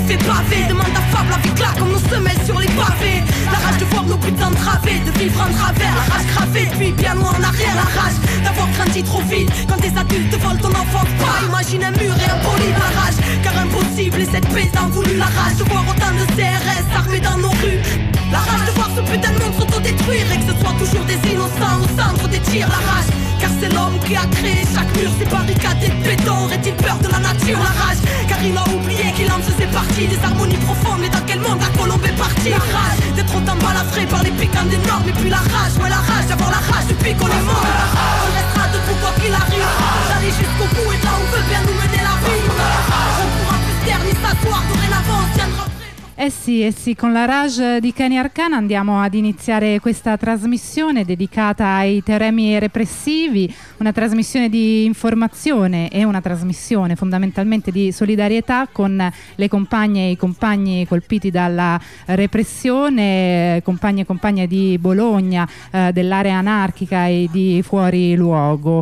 fait baver. Demande à Fab, la vie claque comme nos semelles sur les pavés. La rage de voir nos buts entravés, de vivre en travers. La rage gravée depuis bien loin en arrière. La rage d'avoir grandi trop vite quand des adultes volent ton enfance. Pas imagine un mur et un poli. La rage car impossible et cette paix t'en voulu. La rage de voir autant de CRS armés dans nos rues. La rage de voir ce putain de monde s'autodétruire et que ce soit toujours des innocents au centre des tirs. La rage car c'est l'homme qui a créé chaque mur, ces barricades et béton. Aurait-il peur de la nature? La rage car il a oublié qu'il en faisait partie. Des harmonies profondes, mais dans quel monde la colombe est partie? La rage d'être autant balafré par les piquants des normes. Et puis la rage, ouais la rage d'avoir la rage depuis qu'on est mort. On restera debout quoi qu'il arrive, d'aller jusqu'au bout et là où veut bien nous mener la vie. On pourra plus se taire ni s'asseoir, dorénavant on tiendra. Eh sì, con la Rage di Kenny Arcana andiamo ad iniziare questa trasmissione dedicata ai teoremi repressivi, una trasmissione di informazione e una trasmissione fondamentalmente di solidarietà con le compagne e i compagni colpiti dalla repressione, compagni e compagne di Bologna, dell'area anarchica e di fuori luogo.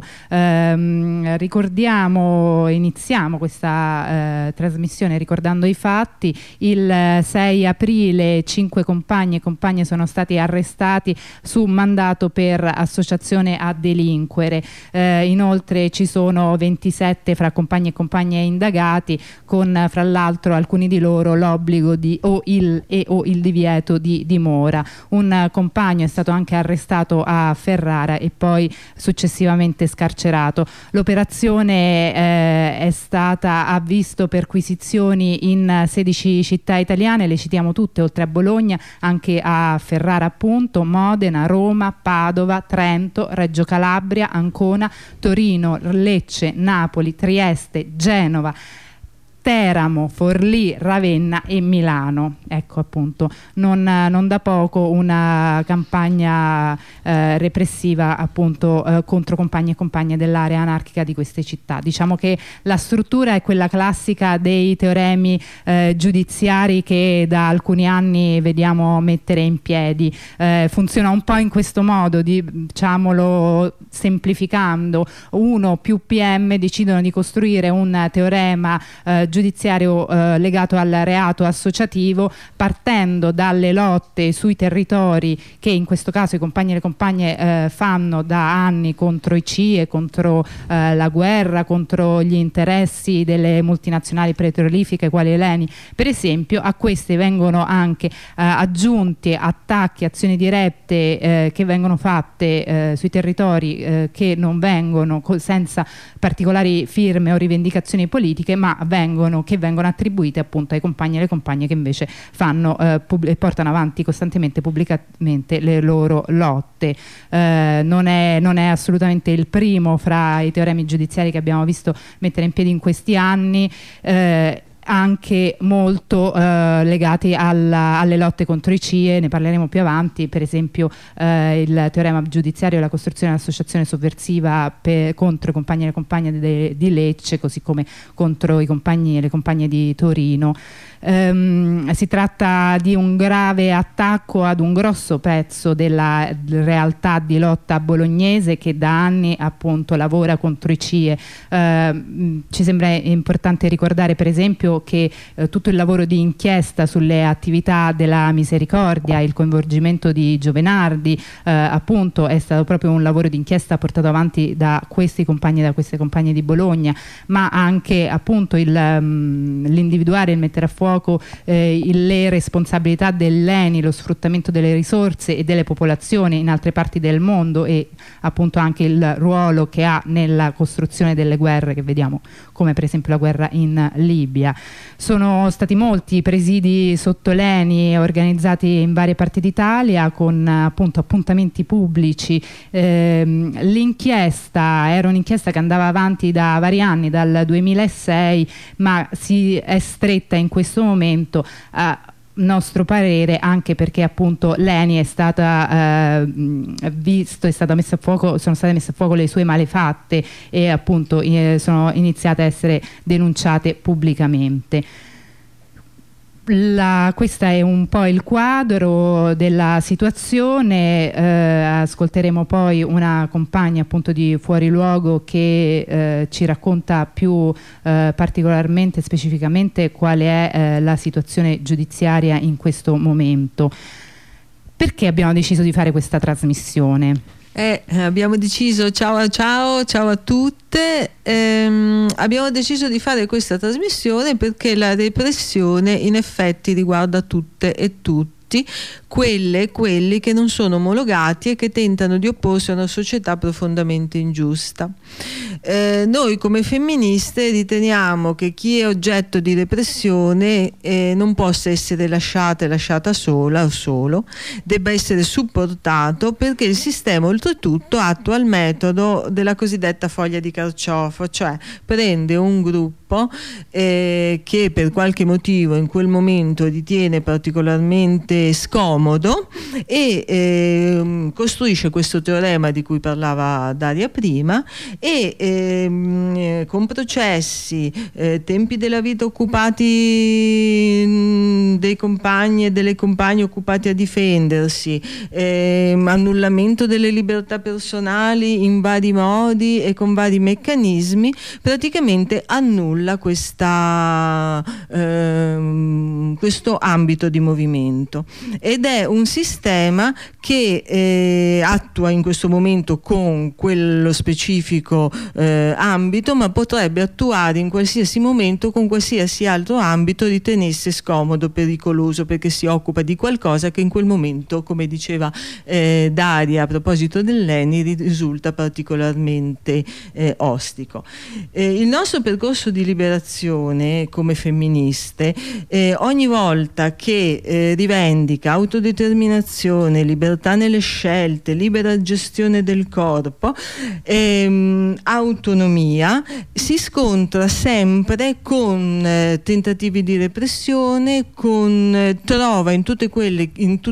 Iniziamo questa trasmissione ricordando i fatti. Il 6 aprile 5 compagni e compagne sono stati arrestati su mandato per associazione a delinquere. Inoltre ci sono 27 fra compagni e compagne indagati, con fra l'altro alcuni di loro l'obbligo o il divieto di dimora. Un compagno è stato anche arrestato a Ferrara e poi successivamente scarcerato. L'operazione ha visto perquisizioni in 16 città italiane, le citiamo tutte, oltre a Bologna anche a Ferrara appunto, Modena, Roma, Padova, Trento, Reggio Calabria, Ancona, Torino, Lecce, Napoli, Trieste, Genova, Teramo, Forlì, Ravenna e Milano. Ecco appunto, non da poco una campagna repressiva appunto contro compagni e compagne dell'area anarchica di queste città. Diciamo che la struttura è quella classica dei teoremi giudiziari che da alcuni anni vediamo mettere in piedi. Funziona un po' in questo modo, diciamolo semplificando: uno più PM decidono di costruire un teorema giudiziario legato al reato associativo, partendo dalle lotte sui territori che in questo caso i compagni e le compagne fanno da anni contro i CIE, contro la guerra, contro gli interessi delle multinazionali petrolifere quali Eni per esempio. A queste vengono anche aggiunti attacchi, azioni dirette che vengono fatte sui territori che non vengono senza particolari firme o rivendicazioni politiche, ma che vengono attribuite appunto ai compagni e alle compagne che invece fanno portano avanti costantemente pubblicamente le loro lotte. Non è assolutamente il primo fra i teoremi giudiziari che abbiamo visto mettere in piedi in questi anni, anche molto legati alle lotte contro i CIE, ne parleremo più avanti. Per esempio il teorema giudiziario e la costruzione dell'associazione sovversiva contro i compagni e le compagne di Lecce, così come contro i compagni e le compagne di Torino. Si tratta di un grave attacco ad un grosso pezzo della realtà di lotta bolognese che da anni appunto lavora contro i CIE. Ci sembra importante ricordare per esempio che tutto il lavoro di inchiesta sulle attività della Misericordia, il coinvolgimento di Giovenardi appunto è stato proprio un lavoro di inchiesta portato avanti da questi compagni e da queste compagne di Bologna, ma anche appunto l'individuare, il mettere a fuoco le responsabilità dell'Eni, lo sfruttamento delle risorse e delle popolazioni in altre parti del mondo e appunto anche il ruolo che ha nella costruzione delle guerre che vediamo, come per esempio la guerra in Libia. Sono stati molti presidi sotto l'Eni organizzati in varie parti d'Italia con appunto appuntamenti pubblici. L'inchiesta era un'inchiesta che andava avanti da vari anni, dal 2006, ma si è stretta in questo momento a nostro parere anche perché appunto l'Eni è stata messa a fuoco, sono state messe a fuoco le sue malefatte e appunto sono iniziate a essere denunciate pubblicamente. Questo è un po' il quadro della situazione. Ascolteremo poi una compagna appunto di Fuori Luogo che ci racconta più particolarmente, specificamente qual è la situazione giudiziaria in questo momento. Perché abbiamo deciso di fare questa trasmissione? Abbiamo deciso, ciao a tutte, abbiamo deciso di fare questa trasmissione perché la repressione in effetti riguarda tutte e tutti, quelli che non sono omologati e che tentano di opporsi a una società profondamente ingiusta. Noi come femministe riteniamo che chi è oggetto di repressione non possa essere lasciata sola o solo, debba essere supportato, perché il sistema oltretutto attua il metodo della cosiddetta foglia di carciofo, cioè prende un gruppo che per qualche motivo in quel momento ritiene particolarmente scomodo e costruisce questo teorema di cui parlava Daria prima e con processi, tempi della vita occupati dei compagni e delle compagne occupati a difendersi, annullamento delle libertà personali in vari modi e con vari meccanismi, praticamente annulla questo ambito di movimento, ed è un sistema che attua in questo momento con quello specifico ambito, ma potrebbe attuare in qualsiasi momento con qualsiasi altro ambito ritenesse scomodo, pericoloso, perché si occupa di qualcosa che in quel momento, come diceva Daria a proposito dell'ENI, risulta particolarmente ostico. Il nostro percorso di liberazione come femministe, ogni volta che rivendica autodeterminazione, libertà nelle scelte, libera gestione del corpo, autonomia, si scontra sempre con tentativi di repressione, trova in tutti quelli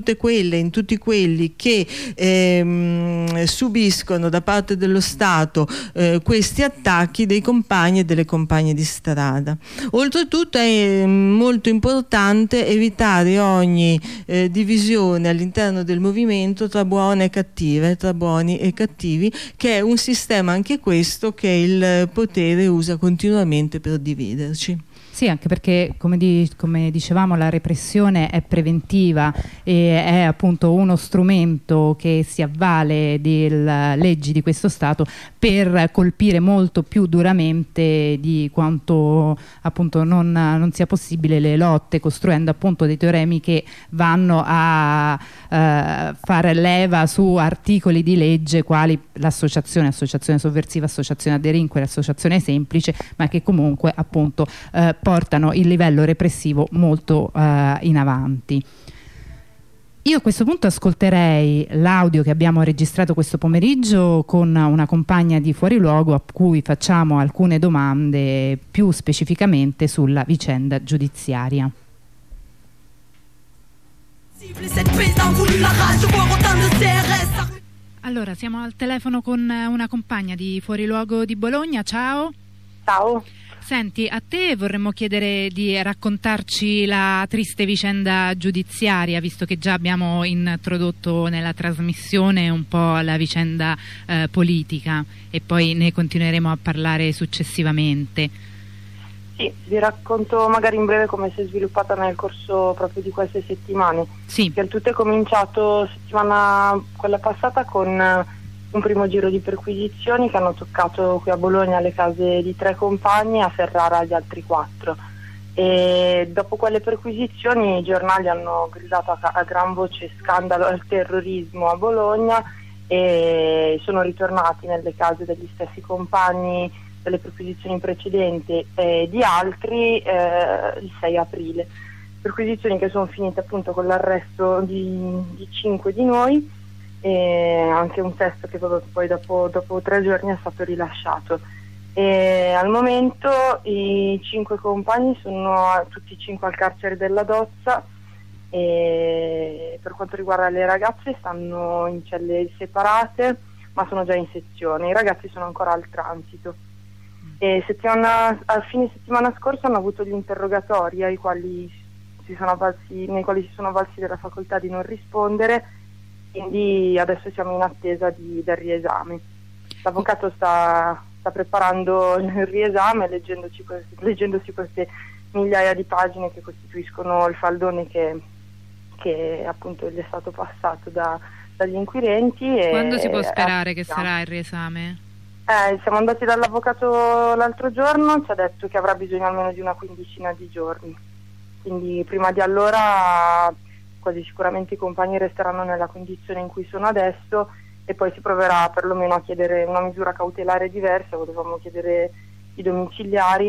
che subiscono da parte dello Stato questi attacchi dei compagni e delle compagne di strada. Oltretutto è molto importante evitare ogni divisione all'interno del movimento tra buone e cattive, tra buoni e cattivi, che è un sistema anche questo che il potere usa continuamente per dividerci. Sì, anche perché come dicevamo la repressione è preventiva e è appunto uno strumento che si avvale delle leggi di questo Stato per colpire molto più duramente di quanto appunto non sia possibile le lotte, costruendo appunto dei teoremi che vanno a fare leva su articoli di legge quali l'associazione sovversiva, associazione a delinquere, associazione semplice, ma che comunque appunto portano il livello repressivo molto in avanti. Io a questo punto ascolterei l'audio che abbiamo registrato questo pomeriggio con una compagna di Fuori Luogo a cui facciamo alcune domande più specificamente sulla vicenda giudiziaria. Allora, siamo al telefono con una compagna di Fuori Luogo di Bologna. Ciao. Ciao. Senti, a te vorremmo chiedere di raccontarci la triste vicenda giudiziaria, visto che già abbiamo introdotto nella trasmissione un po' la vicenda politica e poi ne continueremo a parlare successivamente. Sì, vi racconto magari in breve come si è sviluppata nel corso proprio di queste settimane. Sì. Che il tutto è cominciato settimana quella passata con un primo giro di perquisizioni che hanno toccato qui a Bologna le case di 3 compagni, a Ferrara gli altri 4. E dopo quelle perquisizioni i giornali hanno gridato a gran voce scandalo al terrorismo a Bologna e sono ritornati nelle case degli stessi compagni delle perquisizioni precedenti e di altri il 6 aprile. Perquisizioni che sono finite appunto con l'arresto di 5 di noi e anche un sesto che poi dopo 3 giorni è stato rilasciato. E al momento i 5 compagni sono tutti 5 al carcere della Dozza e per quanto riguarda le ragazze stanno in celle separate ma sono già in sezione, i ragazzi sono ancora al transito. E a fine settimana scorsa hanno avuto gli interrogatori ai quali nei quali si sono avvalsi della facoltà di non rispondere, quindi adesso siamo in attesa del riesame. L'avvocato sta preparando il riesame, leggendosi queste migliaia di pagine che costituiscono il faldone che appunto gli è stato passato dagli inquirenti. Quando si può sperare che sarà il riesame? Siamo andati dall'avvocato l'altro giorno, ci ha detto che avrà bisogno almeno di una quindicina di giorni, quindi prima di allora quasi sicuramente i compagni resteranno nella condizione in cui sono adesso, e poi si proverà perlomeno a chiedere una misura cautelare diversa. Volevamo chiedere i domiciliari,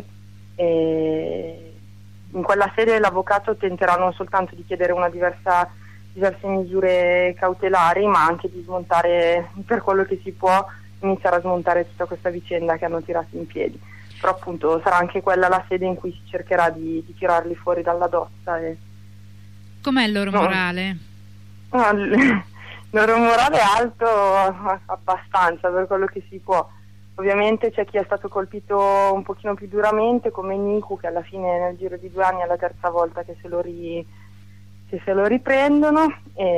e in quella sede l'avvocato tenterà non soltanto di chiedere diverse misure cautelari, ma anche di smontare, per quello che si può, iniziare a smontare tutta questa vicenda che hanno tirato in piedi. Però appunto sarà anche quella la sede in cui si cercherà di tirarli fuori dalla dossa. Com'è il loro morale? Il loro morale è alto abbastanza, per quello che si può. Ovviamente c'è chi è stato colpito un pochino più duramente, come Niku, che alla fine nel giro di 2 anni è la terza volta che se lo riprendono,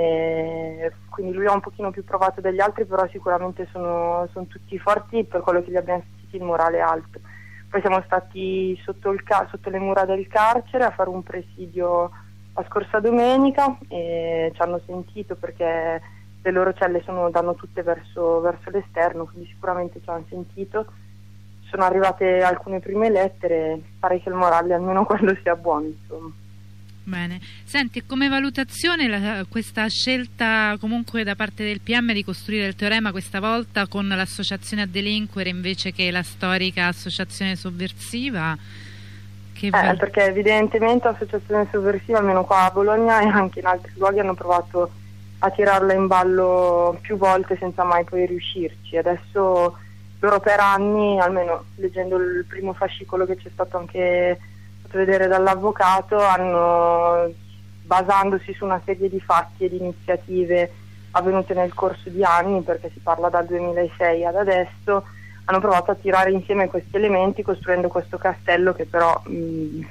e quindi lui è un pochino più provato degli altri, però sicuramente sono tutti forti, per quello che gli abbiamo sentito il morale è alto. Poi siamo stati sotto le mura del carcere a fare un presidio la scorsa domenica, e ci hanno sentito perché le loro celle danno tutte verso l'esterno, quindi sicuramente ci hanno sentito. Sono arrivate alcune prime lettere, pare che il morale almeno quello sia buono, insomma. Bene. Senti, come valutazione questa scelta comunque da parte del PM di costruire il teorema questa volta con l'associazione a delinquere invece che la storica associazione sovversiva? Perché evidentemente l'associazione sovversiva, almeno qua a Bologna e anche in altri luoghi, hanno provato a tirarla in ballo più volte senza mai poi riuscirci. Adesso loro per anni, almeno leggendo il primo fascicolo che c'è stato anche fatto vedere dall'avvocato, basandosi su una serie di fatti e di iniziative avvenute nel corso di anni, perché si parla dal 2006 ad adesso, hanno provato a tirare insieme questi elementi costruendo questo castello che però non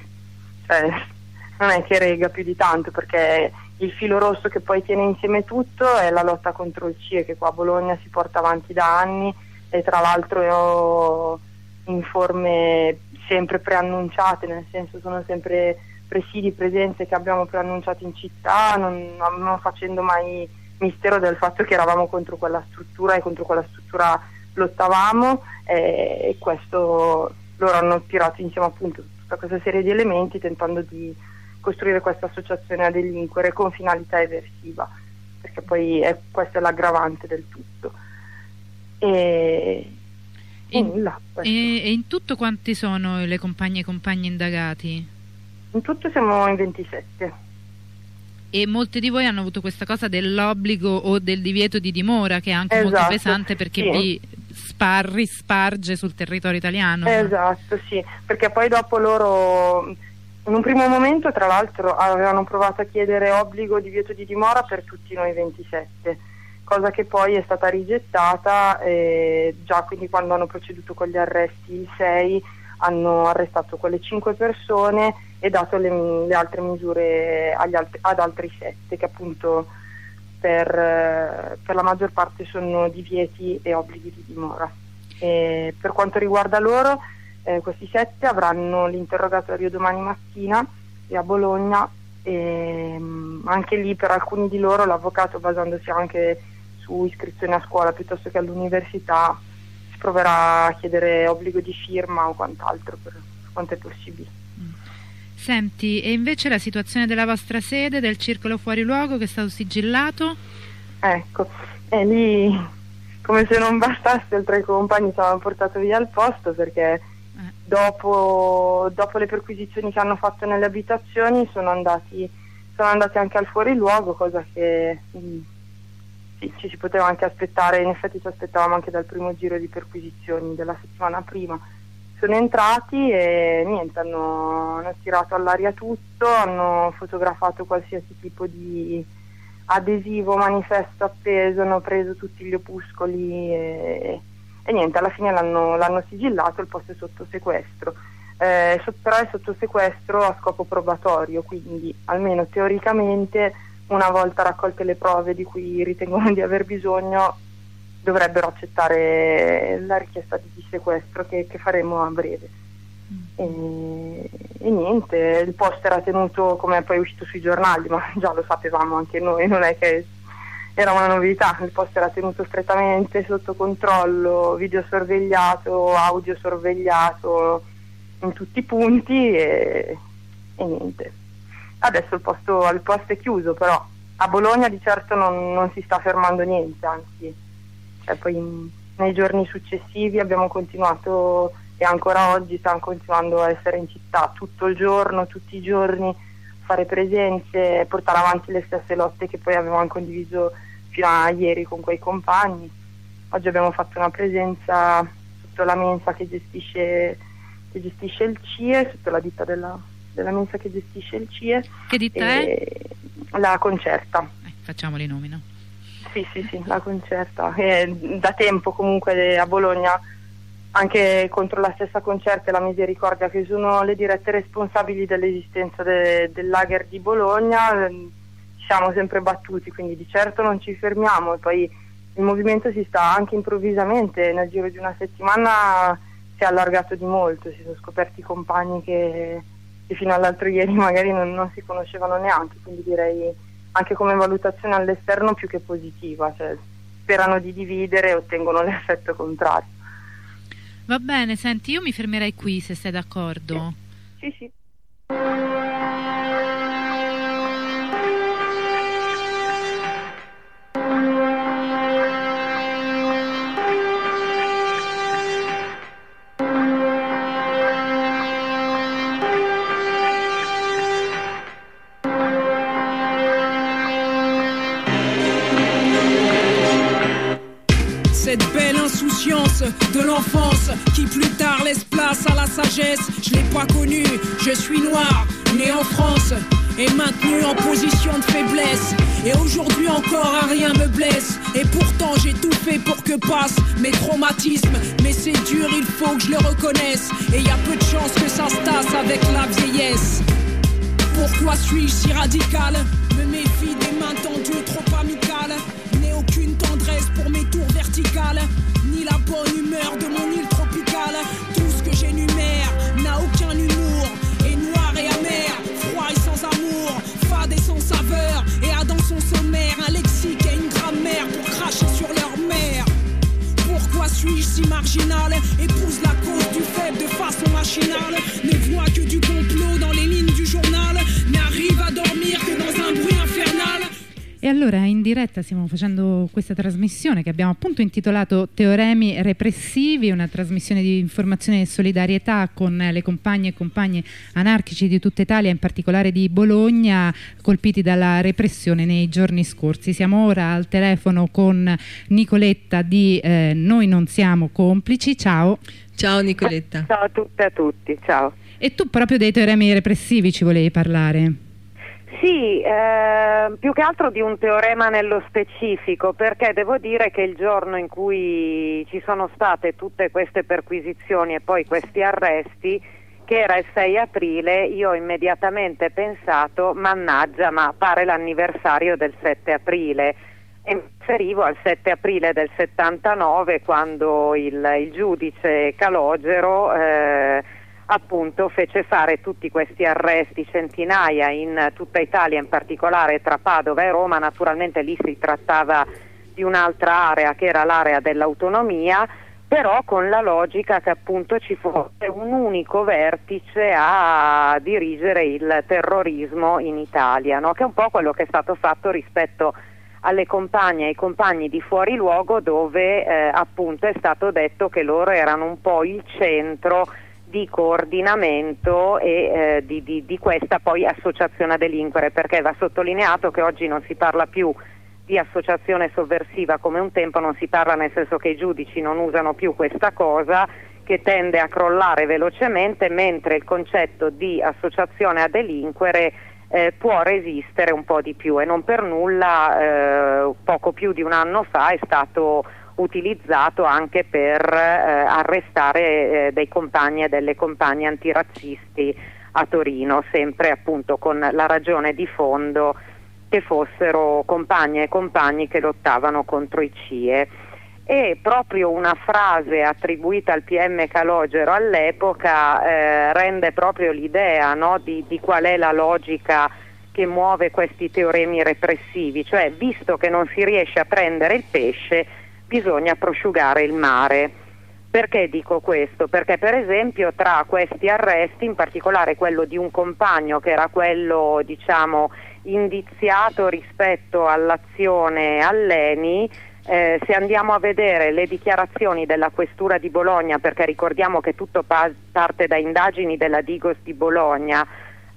è che rega più di tanto, perché il filo rosso che poi tiene insieme tutto è la lotta contro il CIE, che qua a Bologna si porta avanti da anni, e tra l'altro in forme sempre preannunciate, nel senso sono sempre presidi, presenze che abbiamo preannunciato in città, non facendo mai mistero del fatto che eravamo contro quella struttura e contro quella struttura lottavamo, e questo loro hanno tirato insieme appunto tutta questa serie di elementi tentando di costruire questa associazione a delinquere con finalità eversiva, perché poi questa è l'aggravante del tutto. E in tutto quanti sono le compagne e compagni indagati? In tutto siamo in 27. E molti di voi hanno avuto questa cosa dell'obbligo o del divieto di dimora, che è anche molto pesante perché vi risparge sul territorio italiano. Esatto, sì, perché poi dopo loro in un primo momento tra l'altro avevano provato a chiedere obbligo, divieto di dimora per tutti noi 27, cosa che poi è stata rigettata, già quindi quando hanno proceduto con gli arresti il 6 hanno arrestato quelle 5 persone e dato le altre misure ad altri 7 che appunto per la maggior parte sono divieti e obblighi di dimora. Per quanto riguarda loro, questi 7 avranno l'interrogatorio domani mattina a Bologna, e anche lì per alcuni di loro l'avvocato, basandosi anche su iscrizioni a scuola piuttosto che all'università, si proverà a chiedere obbligo di firma o quant'altro per quanto è possibile. Senti, e invece la situazione della vostra sede, del circolo fuori luogo che è stato sigillato? Ecco, e lì come se non bastasse, oltre ai compagni ci hanno portato via il posto, perché dopo le perquisizioni che hanno fatto nelle abitazioni sono andati anche al fuoriluogo, cosa che ci si poteva anche aspettare. In effetti ci aspettavamo anche dal primo giro di perquisizioni della settimana prima. Sono entrati e niente, hanno tirato all'aria tutto, hanno fotografato qualsiasi tipo di adesivo, manifesto appeso, hanno preso tutti gli opuscoli e niente, alla fine l'hanno sigillato, il posto è sotto sequestro. però è sotto sequestro a scopo probatorio, quindi almeno teoricamente una volta raccolte le prove di cui ritengono di aver bisogno dovrebbero accettare la richiesta di sequestro che faremo a breve. E niente, il post era tenuto, come poi è uscito sui giornali, ma già lo sapevamo anche noi, non è che era una novità, il post era tenuto strettamente sotto controllo, videosorvegliato, audio sorvegliato in tutti i punti e niente. Adesso il post è chiuso, però a Bologna di certo non si sta fermando niente, anzi, poi nei giorni successivi abbiamo continuato, e ancora oggi stiamo continuando a essere in città tutto il giorno, tutti i giorni, fare presenze, portare avanti le stesse lotte che poi avevamo condiviso fino a ieri con quei compagni. Oggi abbiamo fatto una presenza sotto la mensa che gestisce il CIE, sotto la ditta della mensa che gestisce il CIE. Che ditta è? La Concerta. Facciamo i nomi, no? Sì, la Concerta. Da tempo comunque a Bologna, anche contro la stessa Concerta e la Misericordia, che sono le dirette responsabili dell'esistenza del lager di Bologna, ci siamo sempre battuti, quindi di certo non ci fermiamo. E poi il movimento si sta anche improvvisamente, nel giro di una settimana si è allargato di molto, si sono scoperti compagni che fino all'altro ieri magari non si conoscevano neanche, quindi direi anche come valutazione all'esterno più che positiva, cioè sperano di dividere e ottengono l'effetto contrario. Va bene, senti, io mi fermerei qui se sei d'accordo. Sì. Cette belle insouciance de l'enfance qui plus tard laisse place à la sagesse. Je l'ai pas connue, je suis noir, né en France et maintenu en position de faiblesse. Et aujourd'hui encore un rien me blesse. Et pourtant j'ai tout fait pour que passent mes traumatismes. Mais c'est dur, il faut que je le reconnaisse. Et y a peu de chance que ça se tasse avec la vieillesse. Pourquoi suis-je si radical? Me méfie des mains tendues trop amicales. N'ai aucune tendresse pour mes tours verticales, ni la bonne humeur de mon île tropicale. Tout ce que j'énumère n'a aucun humour, est noir et amer, froid et sans amour, fade et sans saveur, et a dans son sommaire un lexique et une grammaire pour cracher sur leur mère. Pourquoi suis-je si marginal? Épouse la cause du faible de façon machinale. Ne vois que du complot dans les lignes du journal. N'arrive à dormir que dans un bruit infernal. E allora in diretta stiamo facendo questa trasmissione che abbiamo appunto intitolato Teoremi repressivi, una trasmissione di informazione e solidarietà con le compagne e compagni anarchici di tutta Italia, in particolare di Bologna, colpiti dalla repressione nei giorni scorsi. Siamo ora al telefono con Nicoletta di Noi non siamo complici. Ciao. Ciao Nicoletta. Ciao a tutte e a tutti, ciao. E tu proprio dei teoremi repressivi ci volevi parlare? Sì, più che altro di un teorema nello specifico, perché devo dire che il giorno in cui ci sono state tutte queste perquisizioni e poi questi arresti, che era il 6 aprile, io ho immediatamente pensato, mannaggia, ma pare l'anniversario del 7 aprile. E mi riferivo al 7 aprile del 79, quando il giudice Calogero appunto fece fare tutti questi arresti, centinaia in tutta Italia, in particolare tra Padova e Roma. Naturalmente lì si trattava di un'altra area, che era l'area dell'autonomia, però con la logica che appunto ci fosse un unico vertice a dirigere il terrorismo in Italia, no? Che è un po' quello che è stato fatto rispetto alle compagne e ai compagni di Fuori Luogo, dove appunto è stato detto che loro erano un po' il centro di coordinamento e di questa poi associazione a delinquere, perché va sottolineato che oggi non si parla più di associazione sovversiva come un tempo, non si parla, nel senso che i giudici non usano più questa cosa, che tende a crollare velocemente, mentre il concetto di associazione a delinquere può resistere un po' di più, e non per nulla poco più di un anno fa è stato utilizzato anche per arrestare dei compagni e delle compagne antirazzisti a Torino, sempre appunto con la ragione di fondo che fossero compagne e compagni che lottavano contro i CIE. E proprio una frase attribuita al PM Calogero all'epoca rende proprio l'idea, no, di qual è la logica che muove questi teoremi repressivi, cioè visto che non si riesce a prendere il pesce bisogna prosciugare il mare. Perché dico questo? Perché per esempio tra questi arresti, in particolare quello di un compagno che era quello diciamo indiziato rispetto all'azione all'ENI, se andiamo a vedere le dichiarazioni della Questura di Bologna, perché ricordiamo che tutto parte da indagini della Digos di Bologna,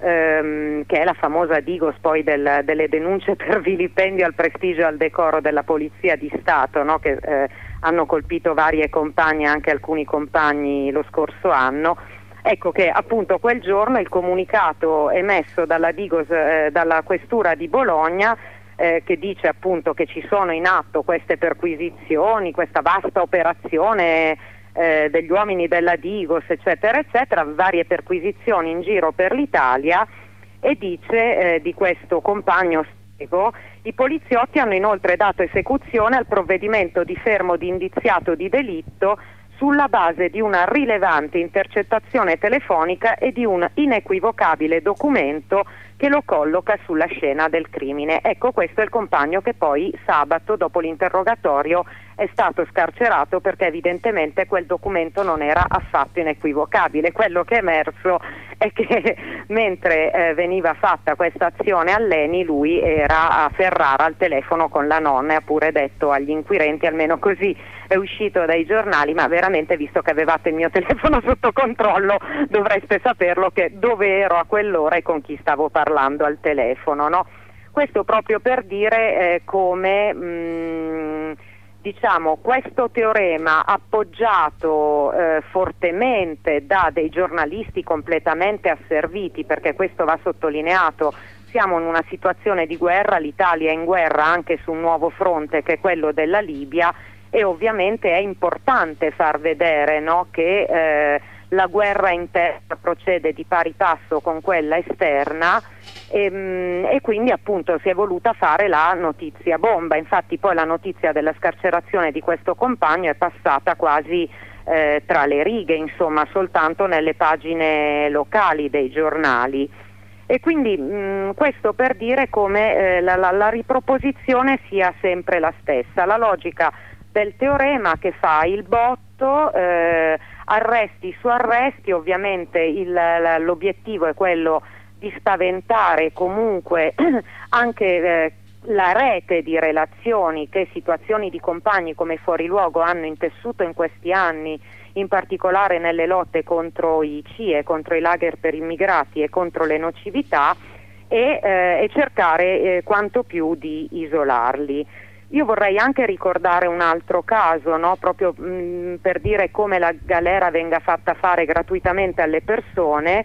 che è la famosa Digos poi delle denunce per vilipendio al prestigio e al decoro della Polizia di Stato, no? Che hanno colpito varie compagne, anche alcuni compagni lo scorso anno. Ecco che appunto quel giorno il comunicato emesso dalla Digos, dalla Questura di Bologna, che dice appunto che ci sono in atto queste perquisizioni, questa vasta operazione degli uomini della Digos, eccetera, eccetera, varie perquisizioni in giro per l'Italia, e dice di questo compagno Stego: i poliziotti hanno inoltre dato esecuzione al provvedimento di fermo di indiziato di delitto sulla base di una rilevante intercettazione telefonica e di un inequivocabile documento che lo colloca sulla scena del crimine. Ecco, questo è il compagno che poi sabato, dopo l'interrogatorio, è stato scarcerato perché evidentemente quel documento non era affatto inequivocabile. Quello che è emerso è che mentre veniva fatta questa azione all'ENI lui era a Ferrara al telefono con la nonna e ha pure detto agli inquirenti, almeno così è uscito dai giornali: ma veramente, visto che avevate il mio telefono sotto controllo, dovreste saperlo che dove ero a quell'ora e con chi stavo parlando al telefono, no? Questo proprio per dire come diciamo questo teorema, appoggiato fortemente da dei giornalisti completamente asserviti, perché questo va sottolineato, siamo in una situazione di guerra, l'Italia è in guerra anche su un nuovo fronte che è quello della Libia, e ovviamente è importante far vedere, no, che la guerra interna procede di pari passo con quella esterna, e quindi appunto si è voluta fare la notizia bomba. Infatti poi la notizia della scarcerazione di questo compagno è passata quasi tra le righe, insomma, soltanto nelle pagine locali dei giornali. E quindi questo per dire come la riproposizione sia sempre la stessa, la logica del teorema che fa il botto, arresti su arresti. Ovviamente l'obiettivo è quello di spaventare comunque anche la rete di relazioni che situazioni di compagni come Fuoriluogo hanno intessuto in questi anni, in particolare nelle lotte contro i CIE, contro i lager per immigrati e contro le nocività, e cercare quanto più di isolarli. Io vorrei anche ricordare un altro caso, no? Proprio per dire come la galera venga fatta fare gratuitamente alle persone.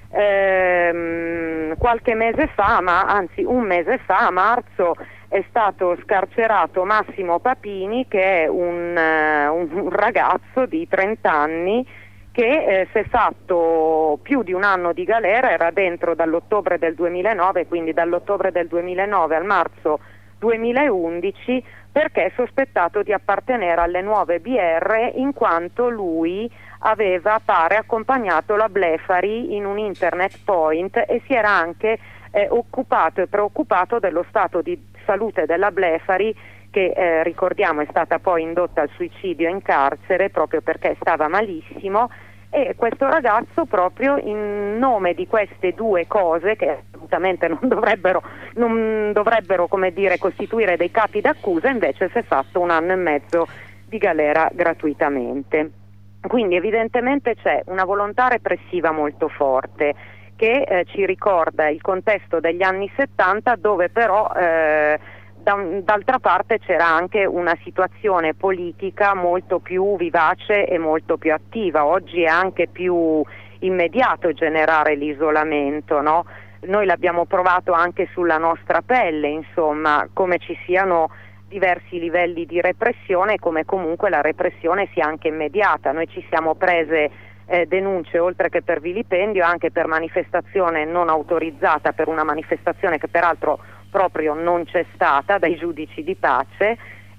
Qualche mese fa, anzi un mese fa, a marzo, è stato scarcerato Massimo Papini, che è un ragazzo di 30 anni che si è fatto più di un anno di galera, era dentro dall'ottobre del 2009, quindi dall'ottobre del 2009 al marzo 2011, perché è sospettato di appartenere alle nuove BR, in quanto lui aveva, pare, accompagnato la Blefari in un internet point e si era anche occupato e preoccupato dello stato di salute della Blefari, che ricordiamo è stata poi indotta al suicidio in carcere proprio perché stava malissimo. E questo ragazzo, proprio in nome di queste due cose, che assolutamente non dovrebbero come dire costituire dei capi d'accusa, invece si è fatto 1 anno e mezzo di galera gratuitamente. Quindi evidentemente c'è una volontà repressiva molto forte che ci ricorda il contesto degli anni 70, dove però d'altra parte c'era anche una situazione politica molto più vivace e molto più attiva. Oggi è anche più immediato generare l'isolamento, no? Noi l'abbiamo provato anche sulla nostra pelle, insomma, come ci siano diversi livelli di repressione, come comunque la repressione sia anche immediata. Noi ci siamo prese denunce oltre che per vilipendio anche per manifestazione non autorizzata, per una manifestazione che peraltro proprio non c'è stata dai giudici di pace,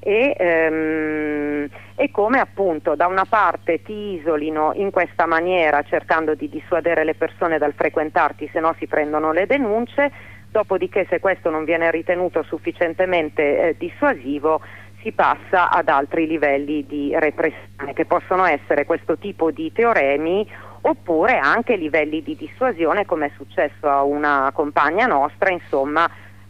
e come appunto da una parte ti isolino in questa maniera cercando di dissuadere le persone dal frequentarti, se no si prendono le denunce, dopodiché se questo non viene ritenuto sufficientemente dissuasivo si passa ad altri livelli di repressione, che possono essere questo tipo di teoremi oppure anche livelli di dissuasione, come è successo a una compagna nostra, insomma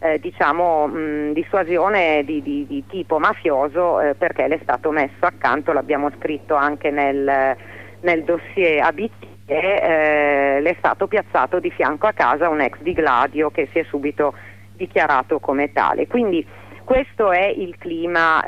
dissuasione di tipo mafioso, perché le è stato messo accanto, l'abbiamo scritto anche nel dossier ABT, le è stato piazzato di fianco a casa un ex di Gladio che si è subito dichiarato come tale. Quindi questo è il clima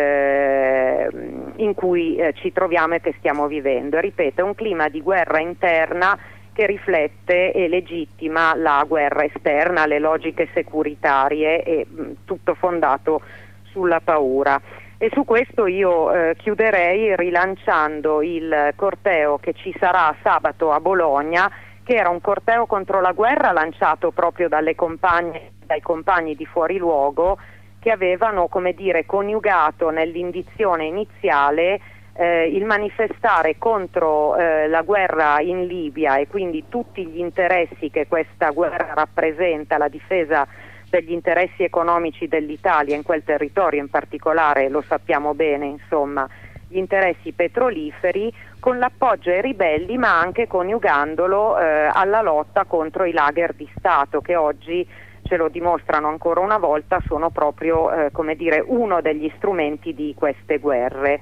in cui ci troviamo e che stiamo vivendo. Ripeto, è un clima di guerra interna che riflette e legittima la guerra esterna, le logiche securitarie, e tutto fondato sulla paura. E su questo io chiuderei rilanciando il corteo che ci sarà sabato a Bologna, che era un corteo contro la guerra lanciato proprio dai compagni di Fuori Luogo, che avevano, come dire, coniugato nell'indizione iniziale il manifestare contro la guerra in Libia e quindi tutti gli interessi che questa guerra rappresenta, la difesa degli interessi economici dell'Italia in quel territorio, in particolare lo sappiamo bene, insomma, gli interessi petroliferi, con l'appoggio ai ribelli, ma anche coniugandolo alla lotta contro i lager di Stato, che oggi ce lo dimostrano ancora una volta, sono proprio uno degli strumenti di queste guerre.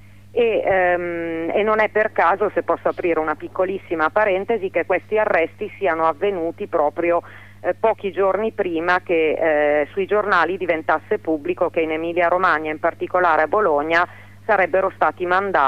E non è per caso, se posso aprire una piccolissima parentesi, che questi arresti siano avvenuti proprio pochi giorni prima che sui giornali diventasse pubblico che in Emilia-Romagna, in particolare a Bologna, sarebbe stata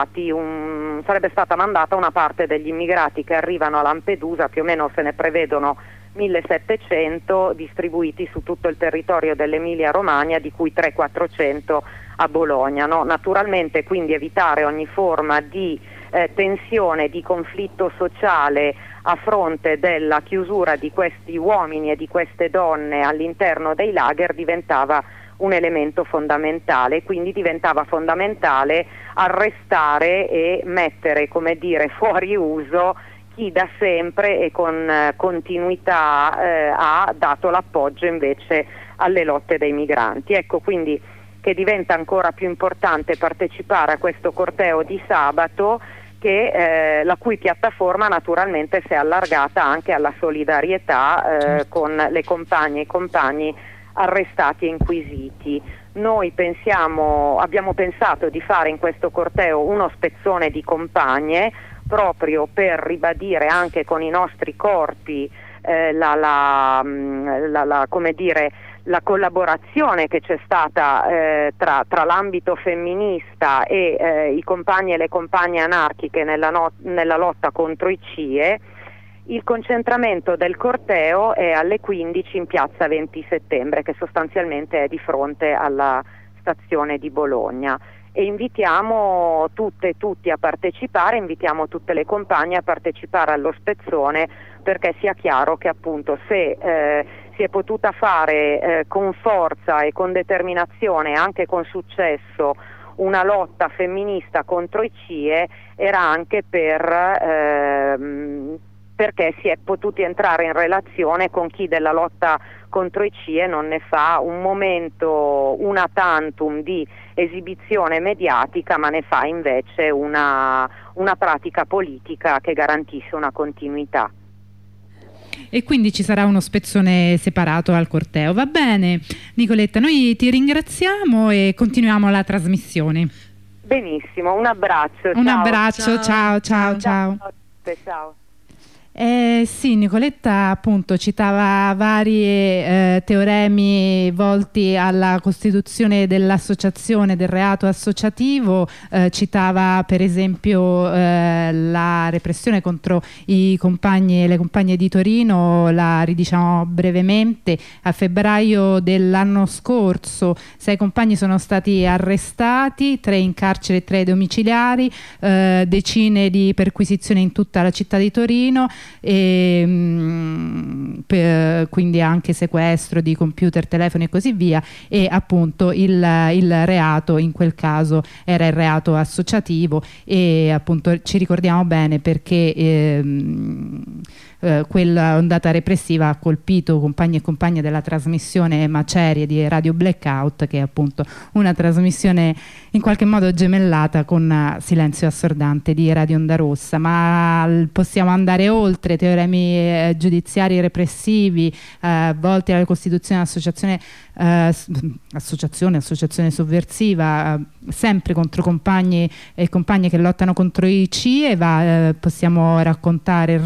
mandata una parte degli immigrati che arrivano a Lampedusa, più o meno se ne prevedono 1700 distribuiti su tutto il territorio dell'Emilia-Romagna, di cui 300-400 a Bologna, no? Naturalmente, quindi evitare ogni forma di tensione, di conflitto sociale a fronte della chiusura di questi uomini e di queste donne all'interno dei lager diventava un elemento fondamentale, quindi diventava fondamentale arrestare e mettere, fuori uso chi da sempre e con continuità ha dato l'appoggio invece alle lotte dei migranti. Ecco quindi che diventa ancora più importante partecipare a questo corteo di sabato, la cui piattaforma naturalmente si è allargata anche alla solidarietà con le compagne e i compagni arrestati e inquisiti. Noi abbiamo pensato di fare in questo corteo uno spezzone di compagne, proprio per ribadire anche con i nostri corpi la collaborazione che c'è stata tra l'ambito femminista e i compagni e le compagne anarchiche nella lotta contro i CIE. Il concentramento del corteo è alle 15 in piazza 20 settembre, che sostanzialmente è di fronte alla stazione di Bologna. E invitiamo tutte e tutti a partecipare, invitiamo tutte le compagne a partecipare allo spezzone, perché sia chiaro che appunto se si è potuta fare con forza e con determinazione, anche con successo, una lotta femminista contro i CIE, era anche perché si è potuti entrare in relazione con chi della lotta contro i CIE non ne fa un momento, una tantum di esibizione mediatica, ma ne fa invece una pratica politica che garantisce una continuità. E quindi ci sarà uno spezzone separato al corteo. Va bene, Nicoletta, noi ti ringraziamo e continuiamo la trasmissione. Benissimo, un abbraccio. Un abbraccio, ciao. Ciao. Sì, Nicoletta appunto citava vari teoremi volti alla costituzione dell'associazione, del reato associativo, citava per esempio la repressione contro i compagni e le compagne di Torino. La ridiciamo brevemente: a febbraio dell'anno scorso 6 compagni sono stati arrestati, 3 in carcere e 3 domiciliari, decine di perquisizioni in tutta la città di Torino, e quindi anche sequestro di computer, telefoni e così via, e appunto il reato in quel caso era il reato associativo, e appunto ci ricordiamo bene perché quella ondata repressiva ha colpito compagni e compagne della trasmissione Macerie di Radio Blackout, che è appunto una trasmissione in qualche modo gemellata con Silenzio Assordante di Radio Onda Rossa. Ma possiamo andare oltre teoremi giudiziari repressivi volti alla costituzione associazione sovversiva, sempre contro compagni e compagne che lottano contro i CIE. Possiamo raccontare,